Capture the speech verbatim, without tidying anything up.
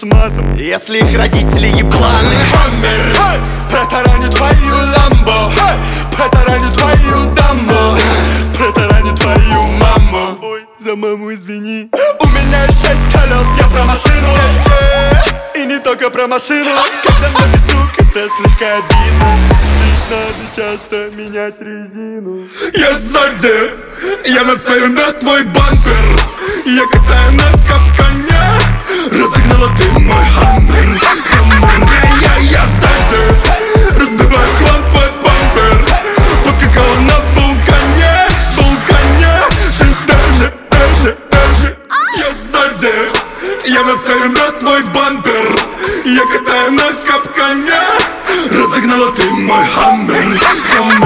матом, если их родители ебланы. Хаммер, протараню твою ламбо, протараню твою дамбо, протараню твою маму. Ой, за маму извини. У меня есть шесть колес, я про машину, и не только про машину. Когда на весу, это слегка обидно, надо часто менять резину. Я сзади, я нацелен на твой бампер, я катаю на капкане, разогнала ты мой хаммер, хаммер. Я, я, я сзади, разбиваю в хлам твой бампер, поскакала на вулкане, вулкане. Ты даже, даже, даже. Я сзади, я нацелен на твой бампер, я катаю на капкане, разогнала ты мой хаммер, хаммер.